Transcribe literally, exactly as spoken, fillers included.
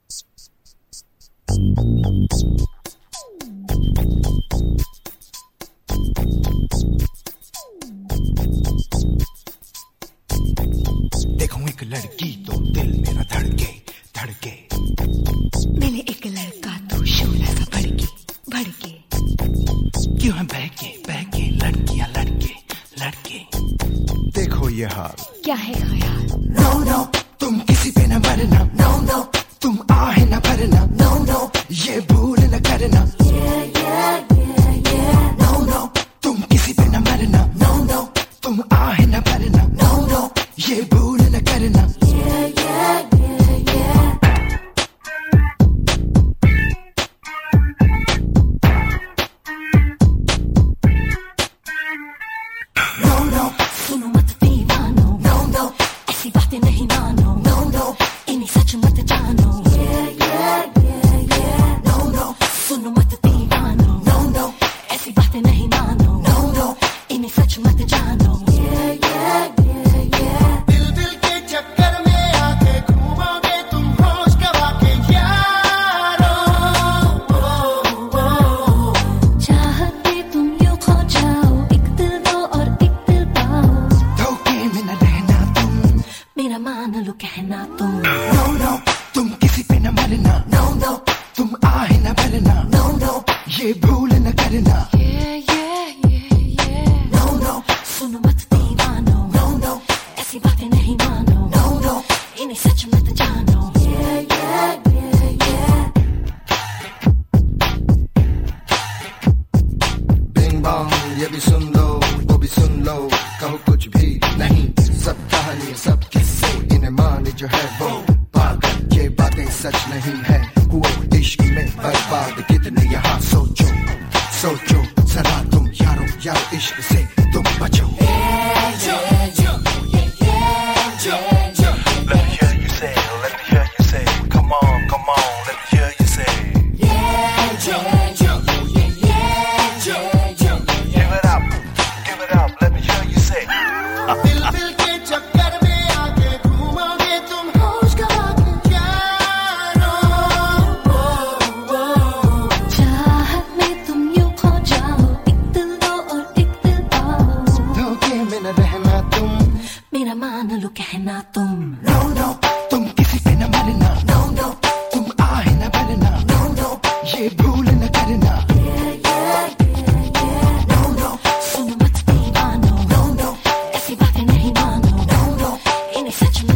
देखूं एक लड़की तो दिल मेरा धड़के धड़के, मिले एक लड़का तो शोला सा भड़के भड़के, क्यों है बहके बहके लड़कियां लड़के लड़के। देखो ये हाल क्या है ख्याल? नो नो तुम किसी पे न मरना, नो नो तुम आहे न भरना, नो नो ये भूल न करना, नो नो तुम किसी पे न मरना, नो नो तुम आहे न भरना, नो नो ये भूल न करना। नो नो सुनो मत दीवानो, नो नो ऐसी बातें नहीं मानो, नो नो इन्हें सच मत जानो, नो नो सुनो मत दीवानो, नो नो ऐसी बातें नहीं मानो, नो नो इन्हें सच मत जानो। दिल दिल के चक्कर में आके घूमोगे तुम होश गवा के यारो, चाहते तुम यूं खो जाओ, एक दिल दो और एक दिल पाओ, धोखे में न रहना तुम, मेरा मान लो कहना तुम, नो नो तुम किसी पे न मरना, नो नो तुम आहे न भरना, नो नो ये भूल न करना, yeah, yeah, yeah, yeah. No no सुनो मत दीवानो, नो नो ऐसी बातें नहीं मानो, नो नो इन्हें सच मत जानो, yeah, yeah, yeah, yeah. Bing bong ये भी सुन लो वो भी सुन लो, कहो कुछ भी नहीं सब कहानी सब किस्से, इन्हें माने जो है वो पागल, ये बातें सच नहीं है, हुए इश्क में बर्बाद कितने यहाँ, सोचो सोचो जरा तुम यारो यारो इश्क से तुम बचो। Let me hear you say, let me hear you say, come on, come on, let me hear you say. Give it up, give it up, let me hear you say. दिल दिल के चक्कर में आके घूमोगे तुम होश गवा के यारो, चाहत में तुम यूं खो जाओ, एक दिल दो और एक दिल पाओ, धोखे में न रहना तुम, मेरा मान लो कहना तुम, नो नो तुम किसी पे न मरना, नो नो तुम आहे न भरना, नो नो ये भूल न करना, नो नो सुनो मत दीवानो, नो नो ऐसी बातें नहीं मानो, नो नो इन्हें सच मत